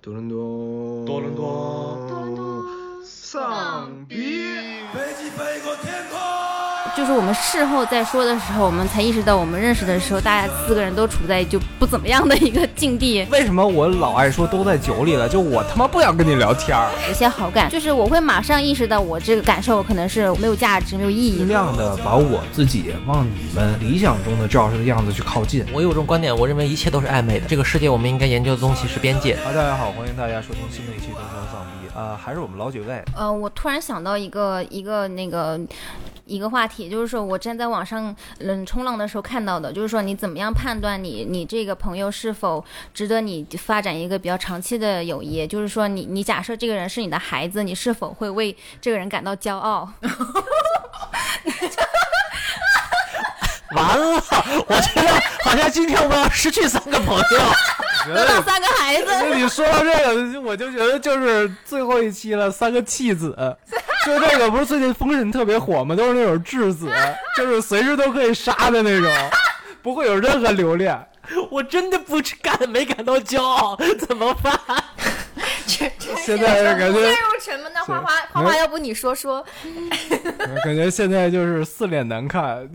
多伦多，丧逼，飞机飞过天空。 就是我们事后再说的时候，我们才意识到，我们认识的时候，大家4个人都处在就不怎么样的一个境地。 为什么我老爱说都在酒里了？就我他妈不想跟你聊天儿。 有些好感，就是我会马上意识到，我这个感受可能是没有价值、没有意义。 尽量的把我自己往你们理想中的赵老师的样子去靠近。 我有种观点，我认为一切都是暧昧的。这个世界我们应该研究的东西是边界。 大家好，欢迎大家收听新的一期《东方丧逼》还是我们老几位。 我突然想到一个话题，就是说我之前在网上冲浪的时候看到的，就是说你怎么样判断你这个朋友是否值得你发展一个比较长期的友谊？就是说你假设这个人是你的孩子，你是否会为这个人感到骄傲？ 完了，我觉得好像今天我们要失去3个朋友。 得到3个孩子。 你说到这个，我就觉得就是最后一期了，3个弃子。就这个不是最近封神特别火吗？都是那种质子，就是随时都可以杀的那种，不会有任何留恋。 我真的没感到骄傲，怎么办？ 现在感觉陷入沉闷的花花，要不你说？ 感觉现在就是4脸难看。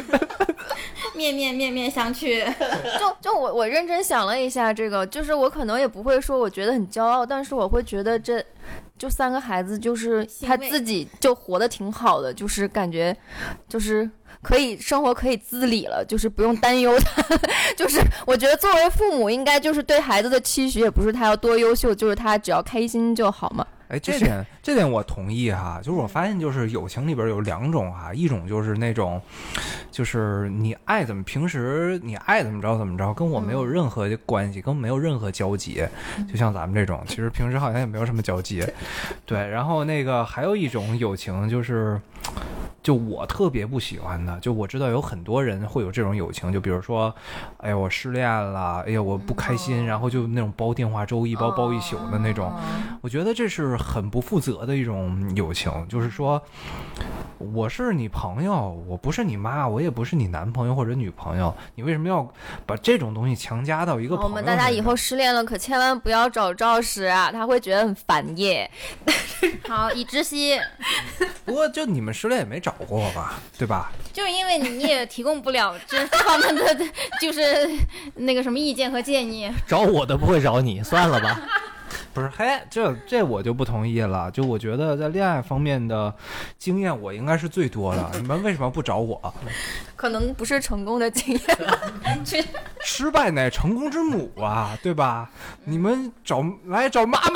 面相觑。 就我认真想了一下，这个就是我可能也不会说我觉得很骄傲，但是我会觉得这就3个孩子就是他自己就活得挺好的，就是感觉就是可以生活可以自理了，就是不用担忧他。就是我觉得作为父母应该就是对孩子的期许也不是他要多优秀，就是他只要开心就好嘛。 哎，这点我同意哈。就是我发现，就是友情里边有2种哈，一种就是那种，就是你爱怎么平时你爱怎么着，跟我没有任何关系，跟我没有任何交集。就像咱们这种，其实平时好像也没有什么交集。对，然后那个还有一种友情就我特别不喜欢的，就我知道有很多人会有这种友情，就比如说，哎呀我失恋了，哎呀我不开心，然后就那种煲电话粥一煲一宿的那种，我觉得这是很不负责的一种友情。就是说我是你朋友，我不是你妈，我也不是你男朋友或者女朋友，你为什么要把这种东西强加到一个朋友身上？ 我们大家以后失恋了可千万不要找赵石啊，他会觉得很烦耶。 好，已知悉。 不过就你们失恋也没找过我吧，对吧？ 就是因为你也提供不了这方面的就是那个什么意见和建议。 找我的不会找你，算了吧。 不是，嘿，这我就不同意了。就我觉得在恋爱方面的经验，我应该是最多的。你们为什么不找我？ 可能不是成功的经验。 失败乃成功之母啊，对吧？你们找妈妈。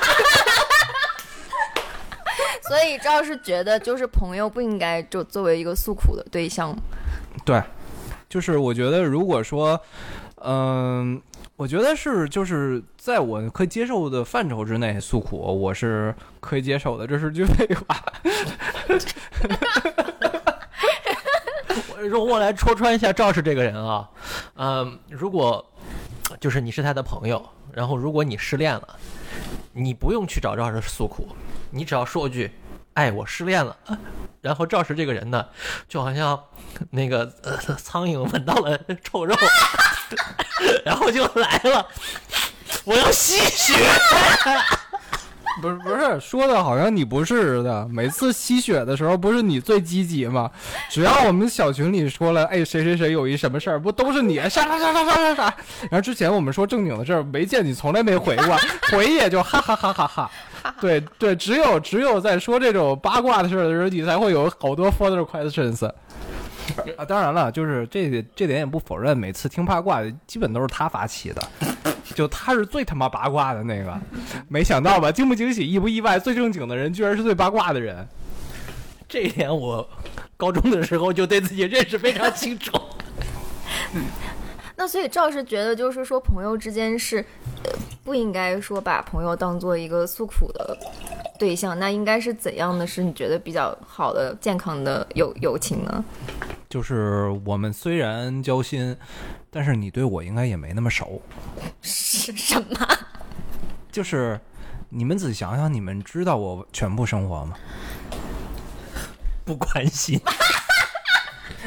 所以赵是觉得，就是朋友不应该就作为一个诉苦的对象。 对，就是我觉得，如果说，我觉得是就是在我可以接受的范畴之内诉苦，我是可以接受的，这是句废话。 容我来戳穿一下赵氏这个人啊，如果就是你是他的朋友，然后如果你失恋了，你不用去找赵氏诉苦，你只要说一句哎我失恋了，然后赵氏这个人呢就好像那个苍蝇闻到了臭肉然后就来了，我要吸血。 不是说的好像你不是似的，每次吸血的时候不是你最积极吗？只要我们小群里说了，哎谁有一什么事儿，不都是你杀。然后之前我们说正经的事儿，没见你从来没回过，回也就哈哈哈哈哈。对，只有在说这种八卦的事的时候，你才会有好多 further questions。当然了，就是这点也不否认，每次听八卦基本都是他发起的。就他是最他妈八卦的那个，没想到吧？惊不惊喜，意不意外？最正经的人居然是最八卦的人， 这一点我高中的时候就对自己认识非常清楚。 那所以赵是觉得，就是说朋友之间是不应该说把朋友当做一个诉苦的对象，那应该是怎样的是你觉得比较好的健康的友情呢？ 就是我们虽然交心，但是你对我应该也没那么熟。 是什么？ 就是你们仔细想想，你们知道我全部生活吗？ 不关心。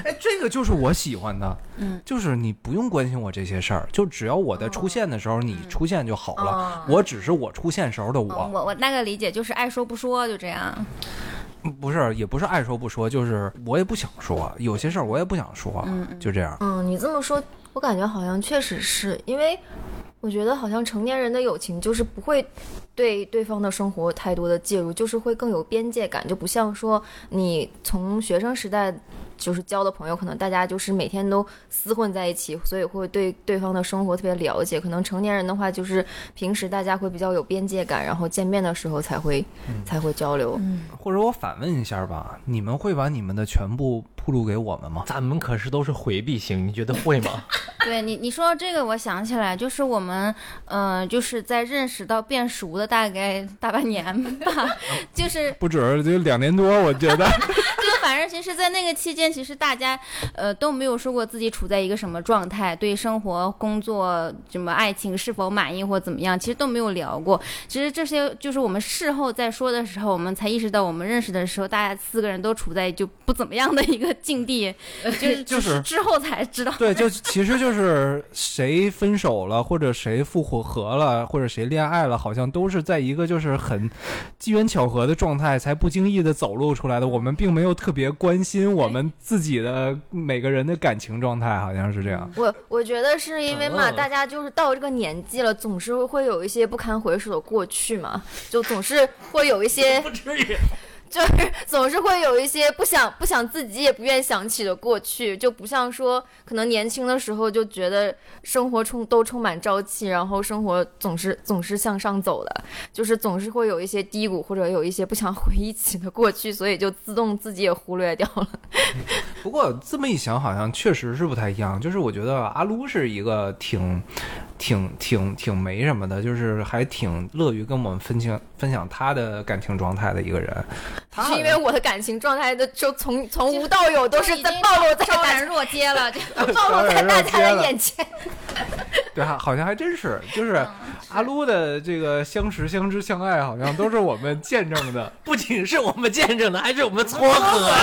哎，这个就是我喜欢的，就是你不用关心我这些事儿，就只要我在出现的时候你出现就好了，我只是我出现时候的我那个理解就是爱说不说，就这样。 不是，也不是爱说不说，就是我也不想说，有些事儿我也不想说，就这样。 你这么说，我感觉好像确实是因为。我觉得好像成年人的友情就是不会对对方的生活太多的介入，就是会更有边界感，就不像说你从学生时代就是交的朋友，可能大家就是每天都厮混在一起，所以会对对方的生活特别了解。可能成年人的话，就是平时大家会比较有边界感，然后见面的时候才会交流。 或者我反问一下吧，你们会把你们的全部铺路给我们吗？ 咱们可是都是回避型，你觉得会吗？ 对你说到这个，我想起来，就是我们就是在认识到变熟的大概大半年吧，就是不止，就2年多，我觉得。 就反正其实，在那个期间，其实大家都没有说过自己处在一个什么状态，对生活、工作、什么爱情是否满意或怎么样，其实都没有聊过。其实这些就是我们事后在说的时候，我们才意识到，我们认识的时候，大家4个人都处在就不怎么样的一个境地，就是之后才知道。 对，就其实就是谁分手了，或者谁复合了，或者谁恋爱了，好像都是在一个就是很机缘巧合的状态才不经意的走露出来的。我们并没有特别关心我们自己的每个人的感情状态，好像是这样。 我觉得是因为嘛，大家就是到这个年纪了，总是会有一些不堪回首的过去嘛，就总是会有一些不至于。 就是总是会有一些不想自己也不愿想起的过去，就不像说可能年轻的时候就觉得生活都充满朝气，然后生活总是向上走的，就是总是会有一些低谷或者有一些不想回忆起的过去，所以就自动自己也忽略掉了。 不过这么一想，好像确实是不太一样。就是我觉得阿撸是一个挺没什么的，就是还挺乐于跟我们分享他的感情状态的一个人。 是因为我的感情状态的就从无到有都是在暴露在昭然若揭了， 暴露在大家的眼前。 对啊，好像还真是，就是阿撸的这个相识、相知、相爱，好像都是我们见证的， 不仅是我们见证的，还是我们撮合的。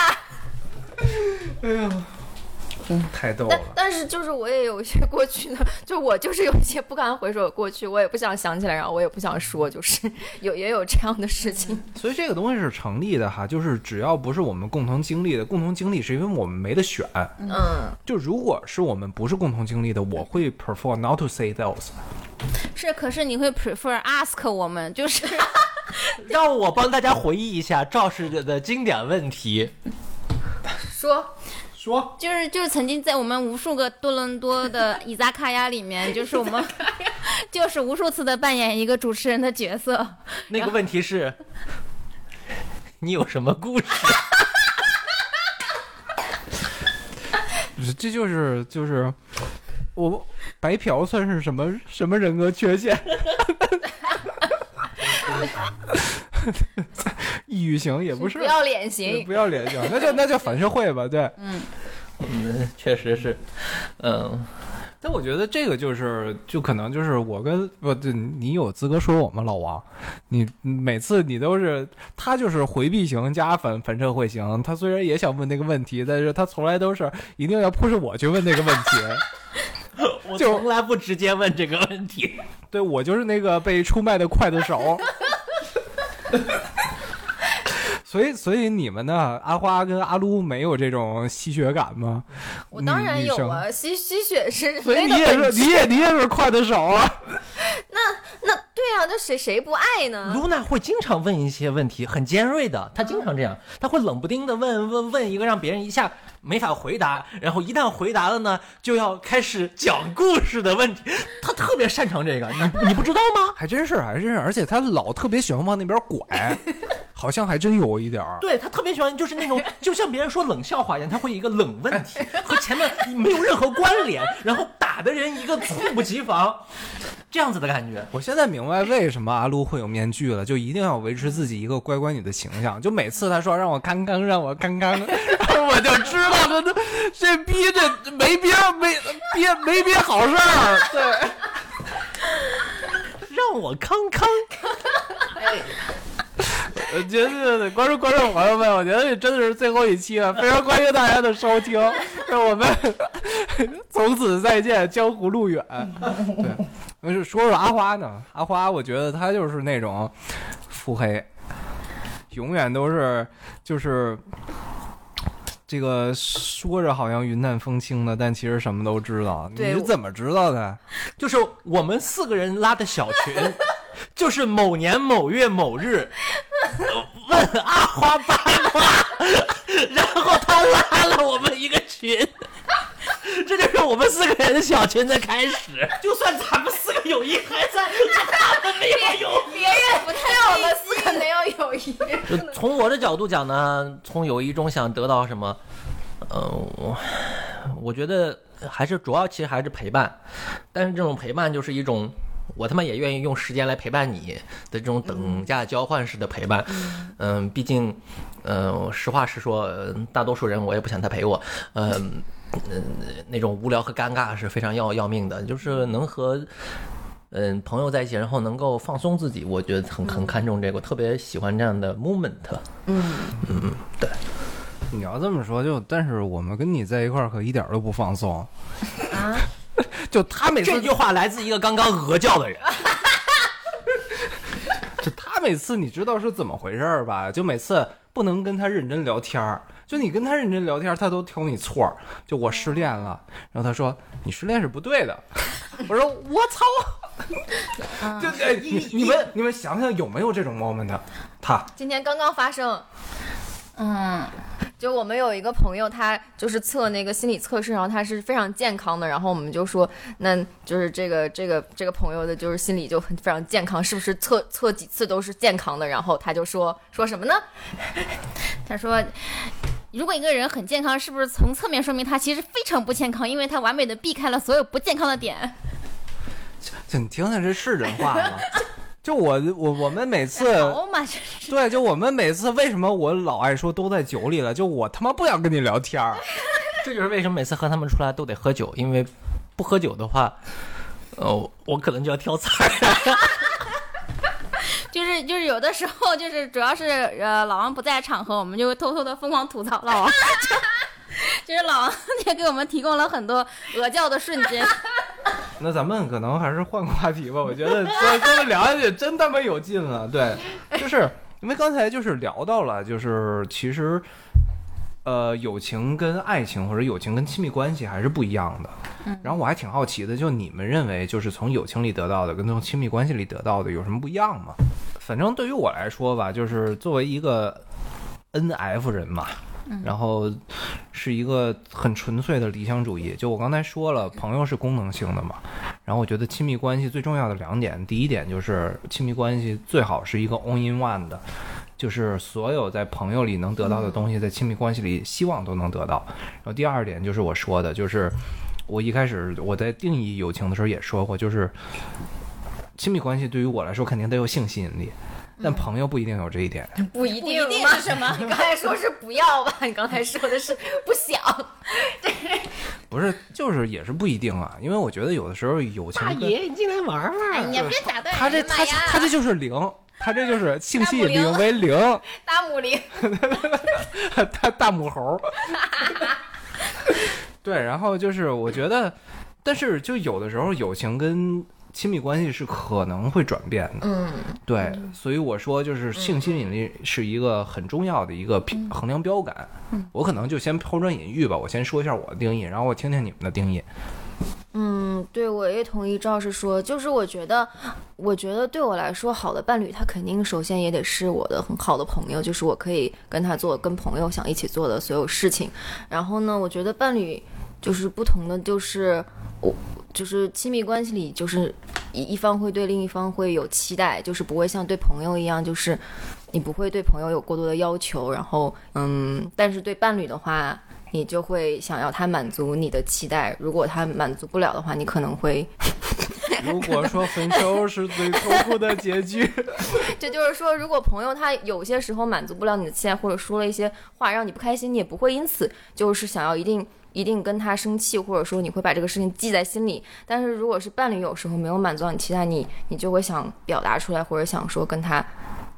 哎呀。太逗了。 但是就是我也有一些过去的，就我就是有一些不堪回首的过去，我也不想想起来，然后我也不想说，就是也有这样的事情。 所以这个东西是成立的哈，就是只要不是我们共同经历的，共同经历是因为我们没得选。就如果是我们不是共同经历的，我会 prefer not to say those。 是，可是你会 prefer ask 我们，就是让我帮大家回忆一下肇事者的经典问题。 说就是曾经在我们无数个多伦多的伊扎卡亚里面，就是我们就是无数次的扮演一个主持人的角色。 那个问题是，你有什么故事？ 这就是我白嫖算是什么人格缺陷？抑郁型也不是， 不要脸型， 不要脸型，那就反社会吧，对， 确实是， 但我觉得这个就可能就是我跟你有资格说我们老王，你每次你都是他就是回避型加反社会型，他虽然也想问那个问题，但是他从来都是一定要push我去问那个问题。 我从来不直接问这个问题， 对，我就是那个被出卖的刽子手。所以你们呢？阿花跟阿撸没有这种吸血感吗？ 我当然有啊，吸血是。 所以你也是刽子手啊。 那对啊，那谁不爱呢？ 露娜会经常问一些问题，很尖锐的，她经常这样，她会冷不丁的问一个让别人一下没法回答，然后一旦回答了呢，就要开始讲故事的问题。她特别擅长这个，你不知道吗？ 还真是，而且她老特别喜欢往那边拐。好像还真有一点儿， 对，他特别喜欢就是那种就像别人说冷笑话一样，他会一个冷问题和前面没有任何关联，然后打的人一个猝不及防，这样子的感觉。 我现在明白为什么阿撸会有面具了，就一定要维持自己一个乖乖女的形象。就每次他说让我康康，然后我就知道这逼这没憋好事儿，对， 让我康康。 对，观众朋友们，我觉得这真的是最后一期了，非常欢迎大家的收听，让我们从此再见，江湖路远。对，那就说阿花呢？阿花，我觉得她就是那种腹黑，永远都是就是这个说着好像云淡风轻的，但其实什么都知道。你是怎么知道的？ 就是我们4个人拉的小群，就是某年某月某日问阿花八卦，然后他拉了我们一个群，这就是我们4个人的小群的开始。就算咱们4个友谊还在，他们没有友谊， 别人不太让我们4个没有友谊。 就从我的角度讲呢，从友谊中想得到什么？我觉得还是主要其实还是陪伴，但是这种陪伴就是一种我他妈也愿意用时间来陪伴你的这种等价交换式的陪伴。毕竟实话实说，大多数人我也不想他陪我。那种无聊和尴尬是非常要命的，就是能和朋友在一起，然后能够放松自己，我觉得很看重这个，我特别喜欢这样的 moment。对。 你要这么说但是我们跟你在一块儿可一点都不放松啊！ 就他每次这句话来自一个刚刚鹅叫的人。 就他每次你知道是怎么回事吧？就每次不能跟他认真聊天，就你跟他认真聊天，他都挑你错。就我失恋了，然后他说你失恋是不对的。我说我操！就你们想想有没有这种 moment？ 他今天刚刚发生。就我们有一个朋友，他就是测那个心理测试，然后他是非常健康的，然后我们就说，那就是这个朋友的就是心理就非常健康，是不是测几次都是健康的？然后他就说什么呢？ 他说，如果一个人很健康，是不是从侧面说明他其实非常不健康，因为他完美的避开了所有不健康的点？ 就你听听，这是人话吗？就我们每次对，就我们每次为什么我老爱说都在酒里了？就我他妈不想跟你聊天儿。 这就是为什么每次和他们出来都得喝酒，因为不喝酒的话，我可能就要挑菜。 就是有的时候就是主要是老王不在场合，我们就会偷偷的疯狂吐槽老王。就是老王也给我们提供了很多鹅叫的瞬间。 那咱们可能还是换个话题吧，我觉得这聊下去真他妈有劲了。对，就是因为刚才就是聊到了，就是其实友情跟爱情或者友情跟亲密关系还是不一样的。然后我还挺好奇的，就你们认为就是从友情里得到的跟从亲密关系里得到的有什么不一样吗？反正对于我来说吧，就是作为一个 NF 人嘛，然后是一个很纯粹的理想主义。就我刚才说了，朋友是功能性的嘛，然后我觉得亲密关系最重要的2点，第一点就是亲密关系最好是一个 all in one 的，就是所有在朋友里能得到的东西，在亲密关系里希望都能得到。然后第2点就是我说的，就是我一开始我在定义友情的时候也说过，就是亲密关系对于我来说肯定得有性吸引力，但朋友不一定有这一点。 不一定是什么？你刚才说是不要吧？你刚才说的是不想。 不是，就是也是不一定啊，因为我觉得有的时候友情。 大爷，你进来玩玩。 哎呀，别打断他这他这就是0，他这就是性吸引力为0。 大母零。 他大母猴。对，然后就是我觉得，但是就有的时候友情跟亲密关系是可能会转变的。对，所以我说就是性吸引力是一个很重要的一个衡量标杆。我可能就先抛砖引玉吧，我先说一下我的定义，然后我听听你们的定义。 对，我也同意赵师说，就是我觉得对我来说，好的伴侣他肯定首先也得是我的很好的朋友，就是我可以跟他做跟朋友想一起做的所有事情。然后呢，我觉得伴侣就是不同的，就是就是亲密关系里，就是一方会对另一方会有期待，就是不会像对朋友一样，就是你不会对朋友有过多的要求。然后但是对伴侣的话，你就会想要他满足你的期待，如果他满足不了的话，你可能会如果说分手是最痛苦的结局。 这就是说，如果朋友他有些时候满足不了你的期待，或者说了一些话让你不开心，你也不会因此就是想要一定跟他生气，或者说你会把这个事情记在心里。但是如果是伴侣有时候没有满足到你期待，你就会想表达出来，或者想说跟他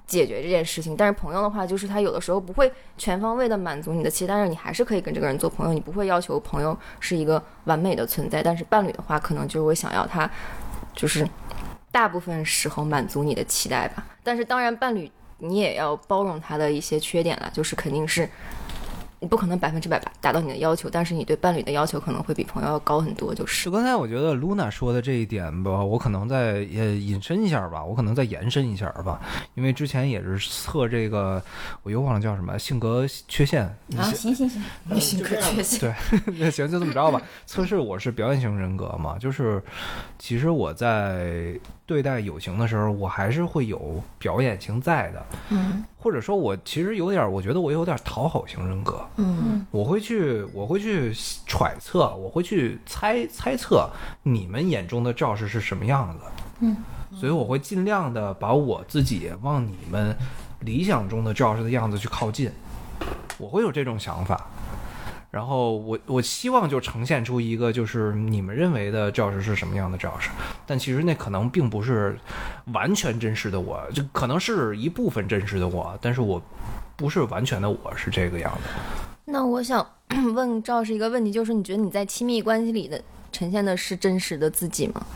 解决这件事情。但是朋友的话，就是他有的时候不会全方位的满足你的期待，但是你还是可以跟这个人做朋友，你不会要求朋友是一个完美的存在。但是伴侣的话，可能就是会想要他就是大部分时候满足你的期待吧。但是当然伴侣你也要包容他的一些缺点了，就是肯定是你不可能100%达到你的要求，但是你对伴侣的要求可能会比朋友要高很多。就刚才我觉得 Luna 说的这一点吧，我可能再引申一下吧，我可能再延伸一下吧，因为之前也是测这个，我又忘了叫什么性格缺陷啊，行， 性格缺陷， 对，行，就这么着吧。测试我是表演型人格嘛，就是其实我在对待友情的时候，我还是会有表演型在的，或者说我其实有点，我觉得我有点讨好型人格，我会去揣测，我会去猜测你们眼中的赵氏是什么样子，所以我会尽量的把我自己往你们理想中的赵氏的样子去靠近，我会有这种想法。然后我希望就呈现出一个就是你们认为的赵氏是什么样的赵氏，但其实那可能并不是完全真实的我，就可能是一部分真实的我，但是我不是完全的我，是这个样子。 那我想问赵是一个问题，就是你觉得你在亲密关系里的呈现的是真实的自己吗？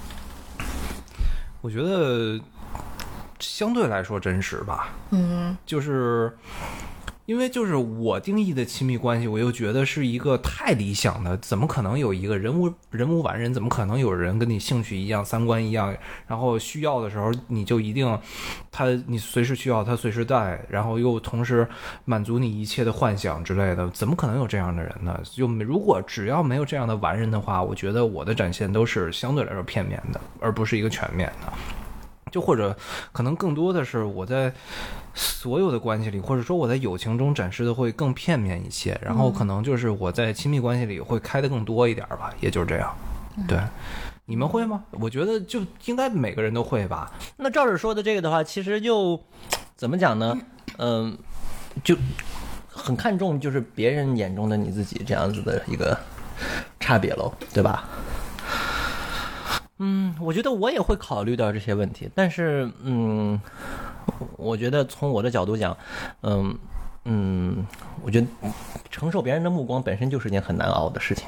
我觉得相对来说真实吧，就是因为就是我定义的亲密关系，我又觉得是一个太理想的，怎么可能有一个人无完人，怎么可能有人跟你兴趣一样，三观一样，然后需要的时候你就一定你随时需要他随时带，然后又同时满足你一切的幻想之类的，怎么可能有这样的人呢？就如果只要没有这样的完人的话，我觉得我的展现都是相对来说片面的，而不是一个全面的。就或者可能更多的是我在所有的关系里，或者说我在友情中展示的会更片面一些，然后可能就是我在亲密关系里会开的更多一点吧，也就是这样。对，你们会吗？我觉得就应该每个人都会吧。 那赵氏说的这个的话，其实就怎么讲呢？就很看重就是别人眼中的你自己这样子的一个差别喽，对吧？我觉得我也会考虑到这些问题，但是我觉得从我的角度讲，我觉得承受别人的目光本身就是件很难熬的事情。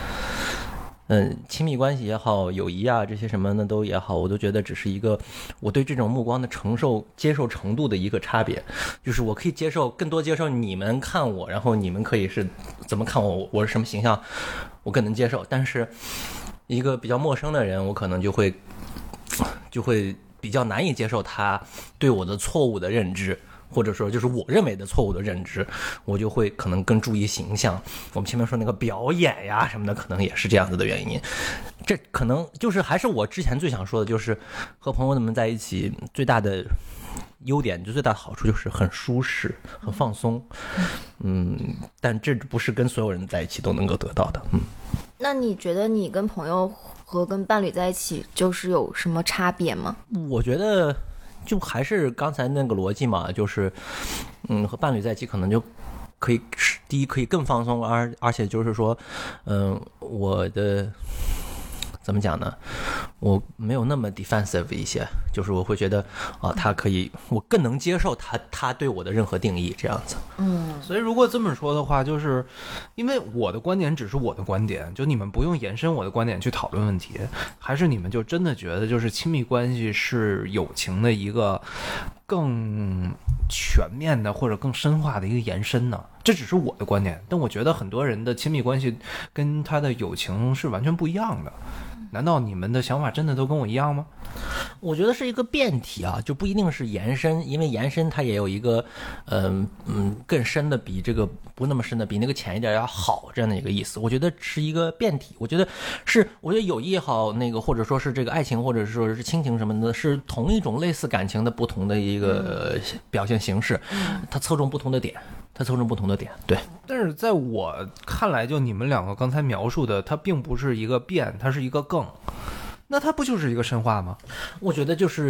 亲密关系也好，友谊啊，这些什么的都也好，我都觉得只是一个我对这种目光的接受程度的一个差别。就是我可以更多接受你们看我，然后你们可以是怎么看我，我是什么形象，我更能接受。但是一个比较陌生的人，我可能就会比较难以接受他对我的错误的认知，或者说就是我认为的错误的认知，我就会可能更注意形象。我们前面说那个表演呀什么的，可能也是这样子的原因。这可能就是还是我之前最想说的，就是和朋友们在一起最大的优点，就最大的好处就是很舒适、很放松。但这不是跟所有人在一起都能够得到的。 那你觉得你跟朋友和跟伴侣在一起就是有什么差别吗？ 我觉得就还是刚才那个逻辑嘛，就是和伴侣在一起可能就可以第一可以更放松，而且就是说我的怎么讲呢，我没有那么 defensive 一些，就是我会觉得他可以，我更能接受他对我的任何定义这样子。 所以如果这么说的话，就是因为我的观点只是我的观点，就你们不用延伸我的观点去讨论问题，还是你们就真的觉得就是亲密关系是友情的一个更全面的或者更深化的一个延伸呢？这只是我的观点，但我觉得很多人的亲密关系跟他的友情是完全不一样的。难道你们的想法真的都跟我一样吗？ 我觉得是一个辩题啊，就不一定是延伸，因为延伸它也有一个更深的比这个不那么深的比那个浅一点要好这样的一个意思。我觉得是一个辩题，我觉得友谊也好，那个或者说是这个爱情或者说是亲情什么的，是同一种类似感情的不同的一个表现形式，它侧重不同的点。对。 但是在我看来，就你们两个刚才描述的，它并不是一个变，它是一个更，那它不就是一个深化吗？ 我觉得就是的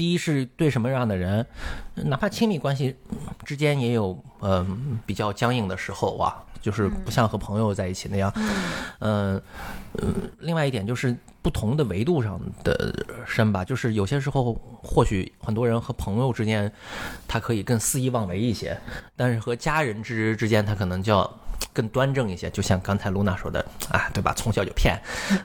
第一是对什么样的人，哪怕亲密关系之间也有比较僵硬的时候啊，就是不像和朋友在一起那样。另外一点就是不同的维度上的深吧，就是有些时候或许很多人和朋友之间他可以更肆意妄为一些，但是和家人之间他可能就要更端正一些，就像刚才露娜说的啊，对吧？从小就骗，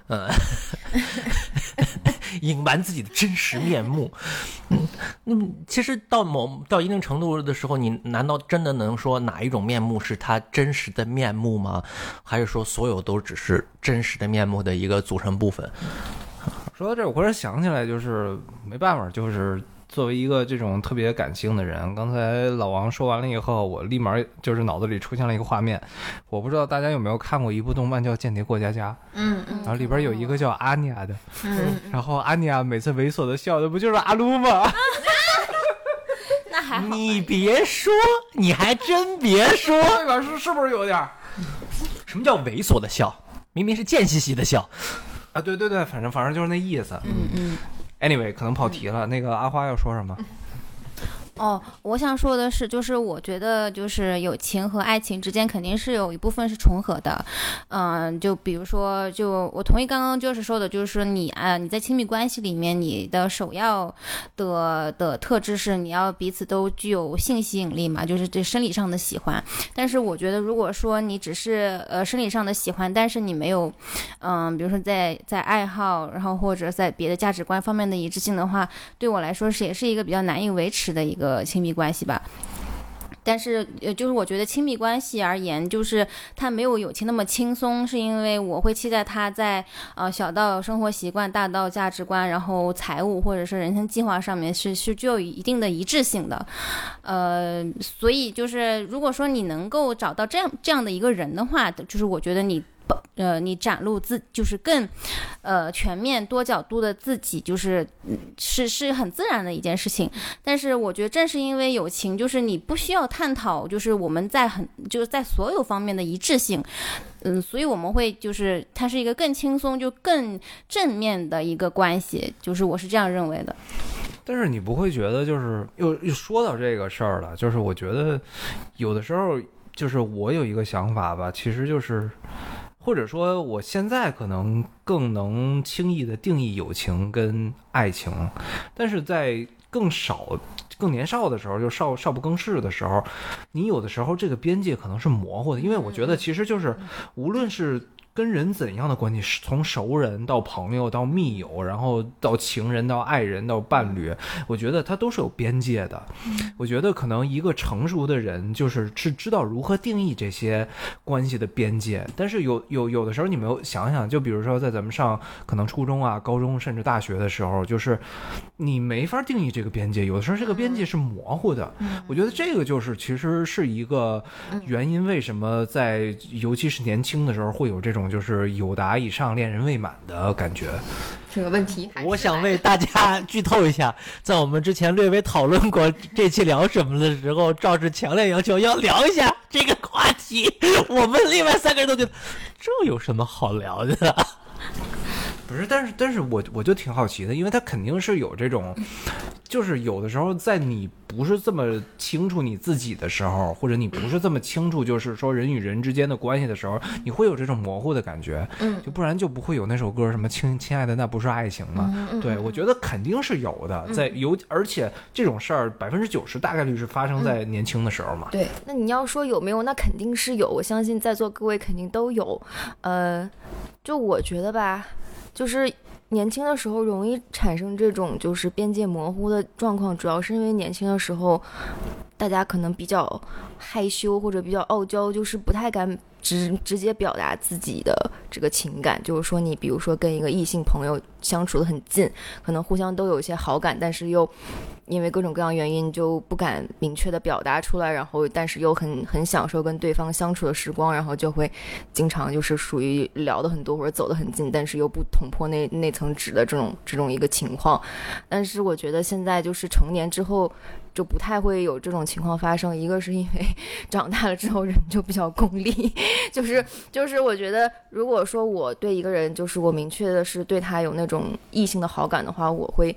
隐瞒自己的真实面目。其实到一定程度的时候，你难道真的能说哪一种面目是他真实的面目吗？还是说所有都只是真实的面目的一个组成部分？ 说到这，我忽然想起来，就是没办法，就是作为一个这种特别感性的人，刚才老王说完了以后，我立马就是脑子里出现了一个画面，我不知道大家有没有看过一部动漫叫《间谍过家家》，然后里边有一个叫阿尼亚的，然后阿尼亚每次猥琐的笑的不就是阿鲁吗？ 那还好， 你别说，你还真别说， 对吧？是不是有点？ 什么叫猥琐的笑？明明是贱兮兮的笑啊！对对对，反正就是那意思。Anyway， 可能跑题了。那个阿花要说什么？ 我想说的是，就是我觉得就是友情和爱情之间肯定是有一部分是重合的，就比如说，就我同意刚刚就是说的，就是说你在亲密关系里面，你的首要的特质是你要彼此都具有性吸引力嘛，就是这生理上的喜欢。但是我觉得，如果说你只是生理上的喜欢，但是你没有比如说在爱好，然后或者在别的价值观方面的一致性的话，对我来说也是一个比较难以维持的一个亲密关系吧。但是就是我觉得亲密关系而言，就是它没有友情那么轻松，是因为我会期待它在小到生活习惯，大到价值观，然后财务或者是人生计划上面是具有一定的一致性的。所以就是如果说你能够找到这样的一个人的话，就是我觉得你展露就是更全面多角度的自己，就是是很自然的一件事情。但是我觉得正是因为友情，就是你不需要探讨就是我们就是在所有方面的一致性，所以我们会就是它是一个更轻松就更正面的一个关系，就是我是这样认为的。 但是你不会觉得就是又说到这个事儿了，就是我觉得有的时候就是我有一个想法吧，其实就是或者说我现在可能更能轻易的定义友情跟爱情，但是在更年少的时候，就少不更事的时候，你有的时候这个边界可能是模糊的，因为我觉得其实就是无论是跟人怎样的关系，从熟人到朋友到密友，然后到情人到爱人到伴侣，我觉得它都是有边界的。我觉得可能一个成熟的人是知道如何定义这些关系的边界，但是有的时候你没有想想，就比如说在咱们上可能初中啊、高中甚至大学的时候，就是你没法定义这个边界，有的时候这个边界是模糊的。我觉得这个就是其实是一个原因，为什么在尤其是年轻的时候会有这种就是友达以上恋人未满的感觉。 这个问题我想为大家剧透一下，在我们之前略微讨论过这期聊什么的时候，赵志强烈要求要聊一下这个话题，我们另外3个人都觉得这有什么好聊的。 不是，但是我就挺好奇的，因为他肯定是有这种，就是有的时候在你不是这么清楚你自己的时候，或者你不是这么清楚就是说人与人之间的关系的时候，你会有这种模糊的感觉，就不然就不会有那首歌什么亲爱的那不是爱情吗？对，我觉得肯定是有的，而且这种事儿90%大概率是发生在年轻的时候嘛。 对，那你要说有没有，那肯定是有，我相信在座各位肯定都有。就我觉得吧，就是年轻的时候容易产生这种就是边界模糊的状况，主要是因为年轻的时候大家可能比较害羞或者比较傲娇，就是不太敢直接表达自己的这个情感。就是说你比如说跟一个异性朋友相处得很近，可能互相都有一些好感，但是又因为各种各样原因就不敢明确的表达出来，然后但是又很享受跟对方相处的时光，然后就会经常就是属于聊得很多或者走得很近，但是又不捅破那层纸的这种一个情况。但是我觉得现在就是成年之后就不太会有这种情况发生，一个是因为长大了之后人就比较功利，就是我觉得如果说我对一个人就是我明确的是对他有那种异性的好感的话，我会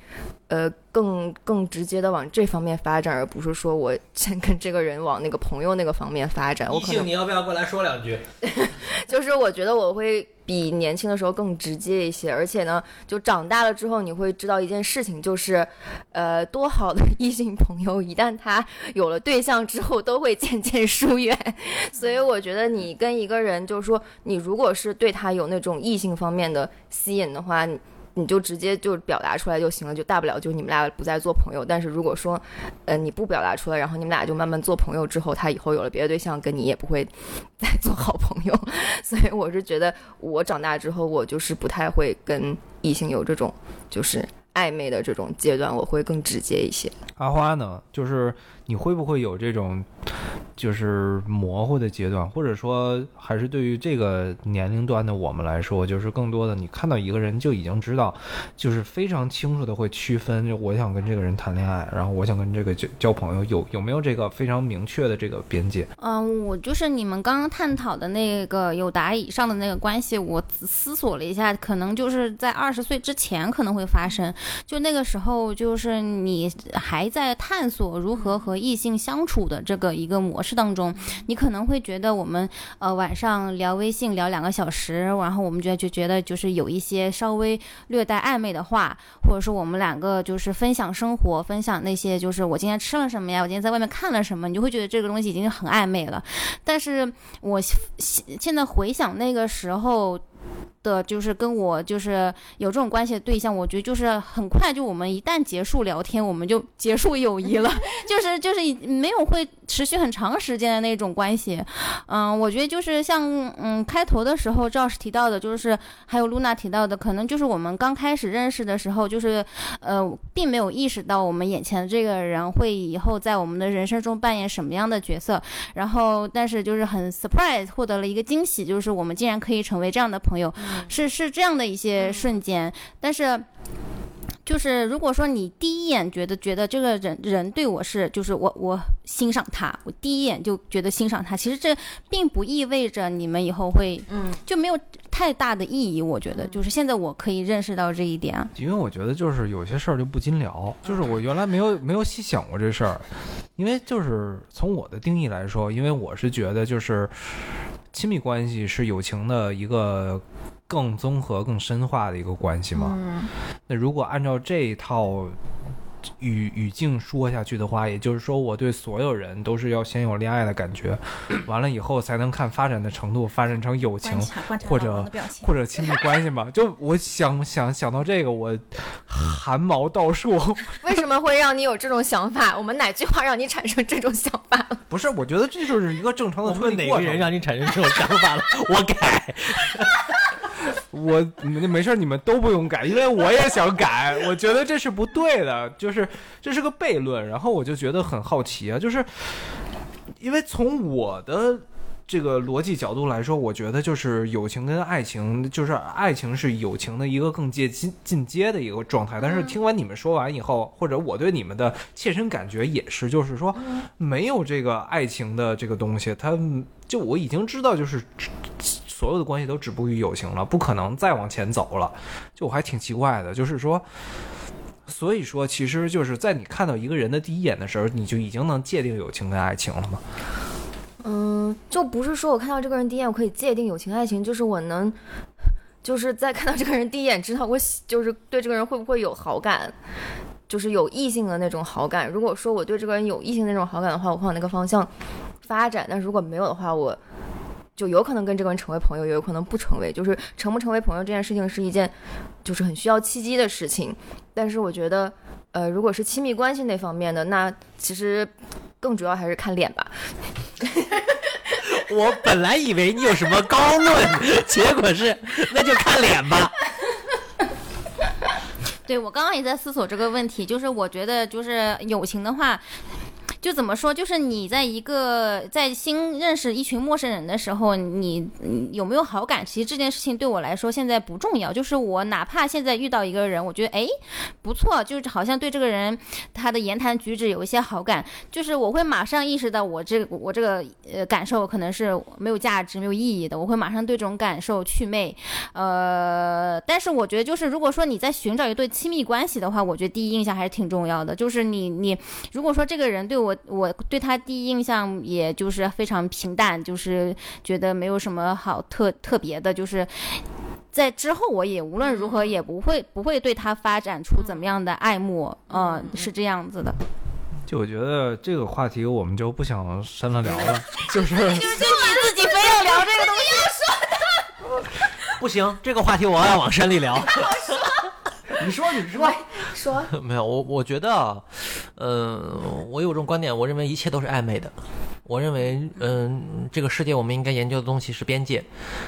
更直接的往这方面发展，而不是说我先跟这个人往那个朋友那个方面发展。我可能异性，你要不要过来说两句？ 就是我觉得我会比年轻的时候更直接一些，而且呢，就长大了之后，你会知道一件事情，就是多好的异性朋友，一旦他有了对象之后，都会渐渐疏远。所以我觉得你跟一个人，就是说，你如果是对他有那种异性方面的吸引的话，你就直接就表达出来就行了，就大不了就你们俩不再做朋友。但是如果说，你不表达出来，然后你们俩就慢慢做朋友之后，他以后有了别的对象，跟你也不会再做好朋友。所以我是觉得，我长大之后，我就是不太会跟异性有这种就是暧昧的这种阶段，我会更直接一些。 阿花呢，就是你会不会有这种就是模糊的阶段，或者说还是对于这个年龄段的我们来说，就是更多的你看到一个人就已经知道，就是非常清楚的会区分，就我想跟这个人谈恋爱，然后我想跟这个交朋友，有没有这个非常明确的这个边界？ 我就是你们刚刚探讨的那个友达以上的那个关系，我思索了一下，可能就是在20岁之前可能会发生，就那个时候就是你还在探索如何和异性相处的这个一个模式当中，你可能会觉得我们晚上聊微信聊2个小时，然后我们就觉得就是有一些稍微略带暧昧的话，或者说我们两个就是分享生活，分享那些就是我今天吃了什么呀，我今天在外面看了什么，你就会觉得这个东西已经很暧昧了。但是我现在回想那个时候的，就是跟我就是有这种关系的对象，我觉得就是很快就我们一旦结束聊天，我们就结束友谊了，就是没有会持续很长时间的那种关系。我觉得就是像开头的时候赵老师提到的，就是还有露娜提到的，可能就是我们刚开始认识的时候，就是并没有意识到我们眼前的这个人会以后在我们的人生中扮演什么样的角色，然后但是就是很 surprise 获得了一个惊喜，就是我们竟然可以成为这样的朋友，是这样的一些瞬间。但是就是如果说你第一眼觉得这个人对我是，就是我欣赏他，我第一眼就觉得欣赏他，其实这并不意味着你们以后会就没有太大的意义。我觉得就是现在我可以认识到这一点， 因为我觉得就是有些事儿就不禁聊，就是我原来没有细想过这事儿，因为就是从我的定义来说，因为我是觉得就是亲密关系是友情的一个更综合更深化的一个关系嘛。那如果按照这一套语境说下去的话，也就是说我对所有人都是要先有恋爱的感觉，完了以后才能看发展的程度，发展成友情或者亲密关系嘛。就我想到这个，我汗毛倒竖。 为什么会让你有这种想法？我们哪句话让你产生这种想法了？ 不是，我觉得这就是一个正常的推理过程。 哪个人让你产生这种想法了？我改。 我没事，你们都不用改，因为我也想改。我觉得这是不对的，就是这是个悖论。然后我就觉得很好奇啊，就是因为从我的这个逻辑角度来说，我觉得就是友情跟爱情，就是爱情是友情的一个更进阶的一个状态。但是听完你们说完以后，或者我对你们的切身感觉也是，就是说没有这个爱情的这个东西，它就我已经知道，就是所有的关系都止步于友情了，不可能再往前走了。就我还挺奇怪的，就是说，所以说其实就是在你看到一个人的第一眼的时候，你就已经能界定友情跟爱情了吗？ 就不是说我看到这个人第一眼我可以界定友情爱情，就是我能就是在看到这个人第一眼知道我就是对这个人会不会有好感，就是有异性的那种好感。如果说我对这个人有异性的那种好感的话，我会往那个方向发展，但是如果没有的话，我就有可能跟这个人成为朋友，也有可能不成为。就是成不成为朋友这件事情是一件就是很需要契机的事情。但是我觉得如果是亲密关系那方面的，那其实更主要还是看脸吧。 我本来以为你有什么高论，结果是那就看脸吧。 对，我刚刚也在思索这个问题，就是我觉得就是友情的话， 就怎么说，就是你在新认识一群陌生人的时候，你有没有好感，其实这件事情对我来说现在不重要。就是我哪怕现在遇到一个人，我觉得不错，就是好像对这个人他的言谈举止有一些好感，就是我会马上意识到我这个感受可能是没有价值、没有意义的，我会马上对这种感受祛魅。但是我觉得就是如果说你在寻找一对亲密关系的话，我觉得第一印象还是挺重要的。就是你如果说这个人对我对他第一印象也就是非常平淡，就是觉得没有什么好特别的，就是在之后我也无论如何也不会对他发展出怎么样的爱慕，是这样子的。 就我觉得这个话题我们就不想深了聊了，就是你自己非要聊这个东西， 不行，这个话题我要往深里聊。 你说说没有，我觉得啊，我有种观点，我认为一切都是暧昧的。我认为，这个世界我们应该研究的东西是边界，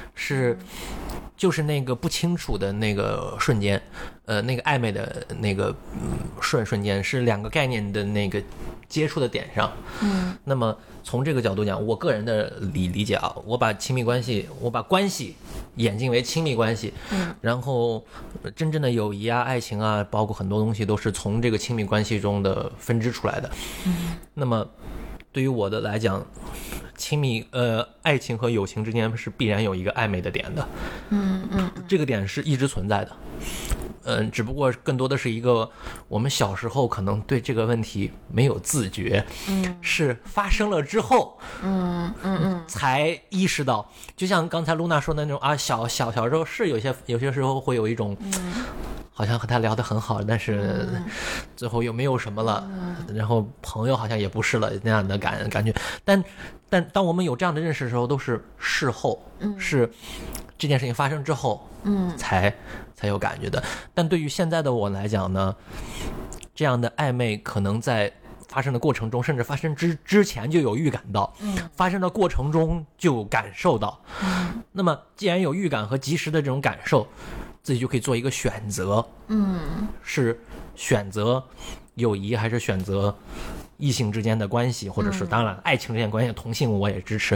就是那个不清楚的那个瞬间，那个暧昧的那个瞬间，是两个概念的那个接触的点上。那么从这个角度讲，我个人的理解啊，我把关系演进为亲密关系，然后真正的友谊啊、爱情啊，包括很多东西都是从这个亲密关系中的分支出来的。那么对于我的来讲，爱情和友情之间是必然有一个暧昧的点的。这个点是一直存在的。只不过更多的是一个我们小时候可能对这个问题没有自觉，是发生了之后，才意识到。就像刚才露娜说的那种啊，小时候是有些时候会有一种，好像和他聊得很好，但是最后又没有什么了，然后朋友好像也不是了那样的感觉。但当我们有这样的认识的时候，都是事后，是这件事情发生之后，才有感觉的。但对于现在的我来讲呢，这样的暧昧可能在发生的过程中，甚至发生之前就有预感到，发生的过程中就感受到。那么既然有预感和及时的这种感受，自己就可以做一个选择，是选择友谊还是选择异性之间的关系，或者是当然爱情之间的关系，同性我也支持。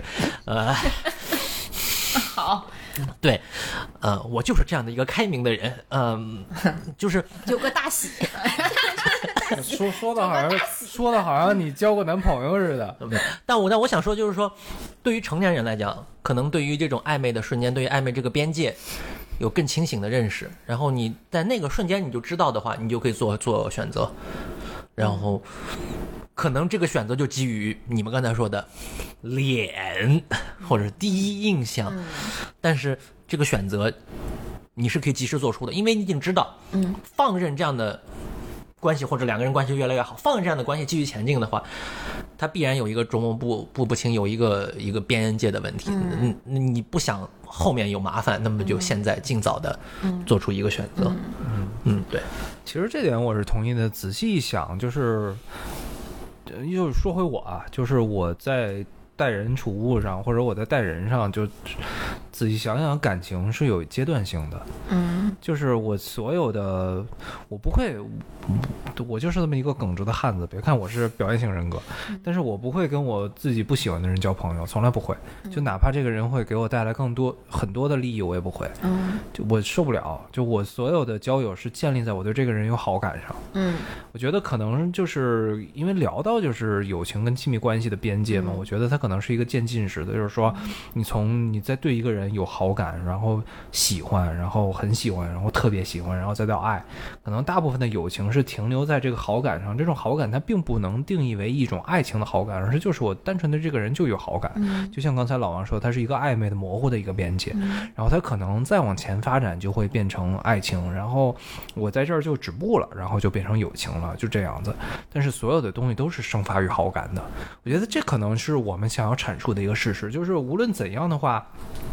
好， 对，我就是这样的一个开明的人，就是有个大喜。 说的好像你交过男朋友似的。 但我想说，就是说，对于成年人来讲，可能对于这种暧昧的瞬间，对于暧昧这个边界，有更清醒的认识。然后你在那个瞬间你就知道的话，你就可以做选择。然后，可能这个选择就基于你们刚才说的脸或者第一印象，但是这个选择你是可以及时做出的，因为你已经知道，放任这样的关系或者两个人关系越来越好，放任这样的关系继续前进的话，它必然有一个琢磨不清，有一个边界的问题。你不想后面有麻烦，那么就现在尽早的做出一个选择。对。 其实这点我是同意的。仔细一想，就是又说回我啊，就是我在待人处物上，或者我在待人上，就仔细想想，感情是有阶段性的。就是我所有的，我不会，我就是这么一个耿直的汉子。别看我是表演型人格，但是我不会跟我自己不喜欢的人交朋友，从来不会。就哪怕这个人会给我带来很多的利益，我也不会。就我受不了。就我所有的交友是建立在我对这个人有好感上。我觉得可能就是因为聊到就是友情跟亲密关系的边界嘛，我觉得它可能是一个渐进式的，就是说你在对一个人有好感，然后喜欢，然后很喜欢，然后特别喜欢，然后再到爱。可能大部分的友情是停留在这个好感上，这种好感它并不能定义为一种爱情的好感，而是就是我单纯对这个人就有好感。就像刚才老王说，它是一个暧昧的模糊的一个边界，然后它可能再往前发展就会变成爱情，然后我在这儿就止步了，然后就变成友情了，就这样子。但是所有的东西都是生发于好感的，我觉得这可能是我们想要阐述的一个事实，就是无论怎样的话，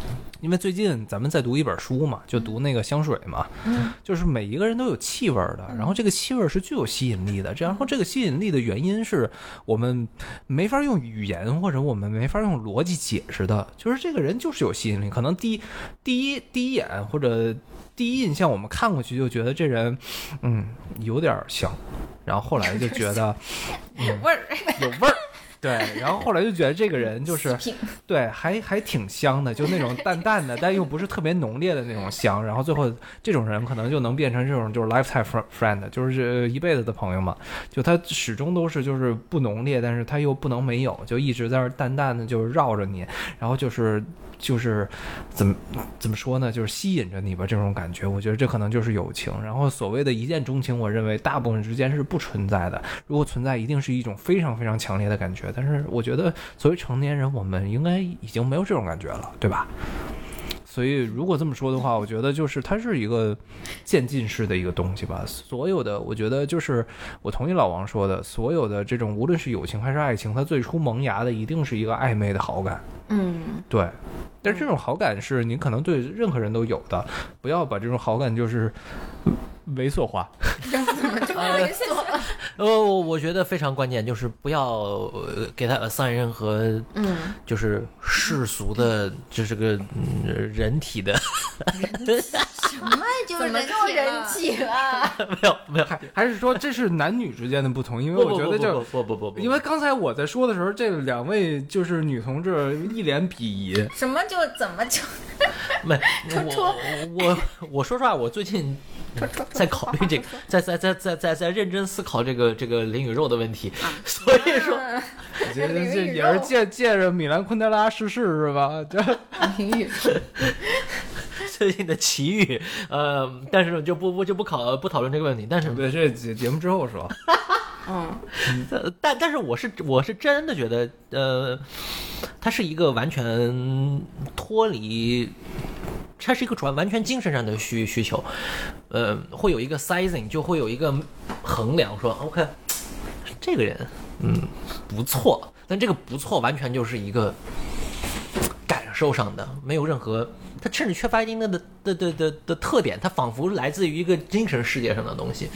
因为最近咱们在读一本书嘛，就读那个香水嘛，就是每一个人都有气味的，然后这个气味是具有吸引力的，然后这个吸引力的原因是我们没法用语言或者我们没法用逻辑解释的，就是这个人就是有吸引力，可能第一眼或者第一印象我们看过去就觉得这人有点香，然后后来就觉得有味儿， 有味儿。对，然后后来就觉得这个人就是对，还挺香的，就那种淡淡的，但又不是特别浓烈的那种香。然后最后这种人可能就能变成这种就是 lifetime friend， 就是一辈子的朋友嘛。就他始终都是就是不浓烈，但是他又不能没有，就一直在那淡淡的，就是绕着你，然后就是怎么说呢，就是吸引着你吧，这种感觉，我觉得这可能就是友情。然后所谓的一见钟情，我认为大部分之间是不存在的，如果存在，一定是一种非常非常强烈的感觉。但是我觉得作为成年人，我们应该已经没有这种感觉了，对吧？所以如果这么说的话，我觉得就是它是一个渐进式的一个东西吧。所有的我觉得就是我同意老王说的，所有的这种无论是友情还是爱情，它最初萌芽的一定是一个暧昧的好感。对。但是这种好感是你可能对任何人都有的，不要把这种好感就是猥琐化。 我觉得非常关键，就是不要给他assign任何就是世俗的，就是个人体的。 什么就是人体了？ 没有， 还是说这是男女之间的不同？因为我觉得这不， 因为刚才我在说的时候，这两位就是女同志一脸鄙夷。 什么就怎么就没我说实话，我最近在考虑这个，在认真思考这个灵与肉的问题，所以说这也是借着米兰昆德拉逝世是吧？这灵与最近的奇遇，但是就不讨论这个问题，但是对这节目之后说。 但是我是真的觉得，它是一个完全脱离，它是一个完全精神上的需求，会有一个 sizing， 就会有一个衡量，说 OK， 这个人不错，但这个不错完全就是一个感受上的，没有任何。它甚至缺乏一定的特点，它仿佛来自于一个精神世界上的东西。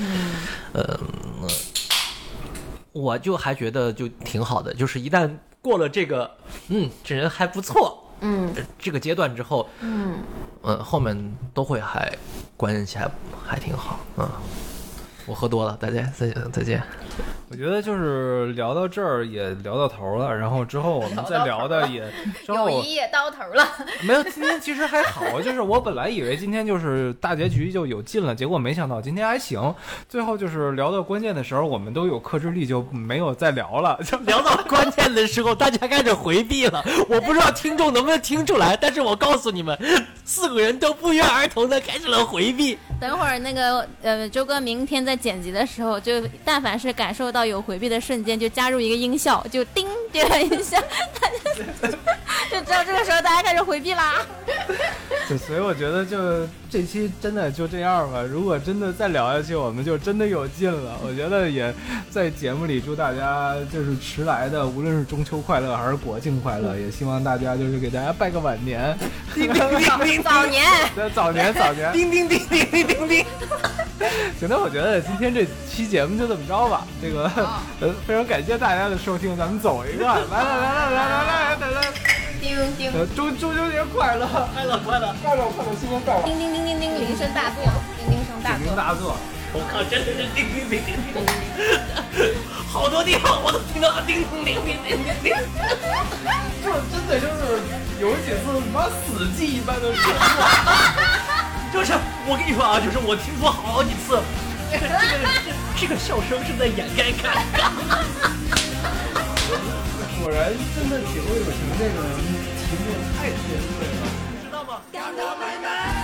我就还觉得就挺好的，就是一旦过了这个，这人还不错，这个阶段之后，后面都会还关系还挺好，我喝多了，大家再见。 我觉得就是聊到这儿也聊到头了，然后之后我们再聊的也友谊也到头了。 没有，今天其实还好，就是我本来以为今天就是大结局就有劲了，结果没想到今天还行。最后就是聊到关键的时候，我们都有克制力，就没有再聊了。就聊到关键的时候，大家开始回避了。我不知道听众能不能听出来，但是我告诉你们，4个人都不约而同的开始了回避。 等会儿那个周哥明天在剪辑的时候，就但凡是感受到有回避的瞬间，就加入一个音效，就叮这个音效，就知道这个时候大家开始回避啦。 对，所以我觉得就这期真的就这样吧。如果真的再聊下去，我们就真的有劲了。我觉得也在节目里祝大家就是迟来的，无论是中秋快乐还是国庆快乐，也希望大家就是给大家拜个晚年， 叮叮叮叮， 早年， 早年， 叮叮叮叮叮叮叮。 行，那我觉得今天这期节目就这么着吧。这个非常感谢大家的收听，咱们走一个，来， 叮叮， 中秋节快乐，快乐，新年快乐！ 叮叮叮叮叮，铃声大作，叮叮声大作。 我靠，真的是叮叮叮叮叮，好多地方我都听到叮叮叮叮叮叮。 这真的就是有几次什么死寂一般的说就是我跟你说啊，就是我听说好几次，这个笑声是在掩盖尴尬。 果然，真的体会友情这个题目太尖锐了， 知道吗？ 感到妹妹。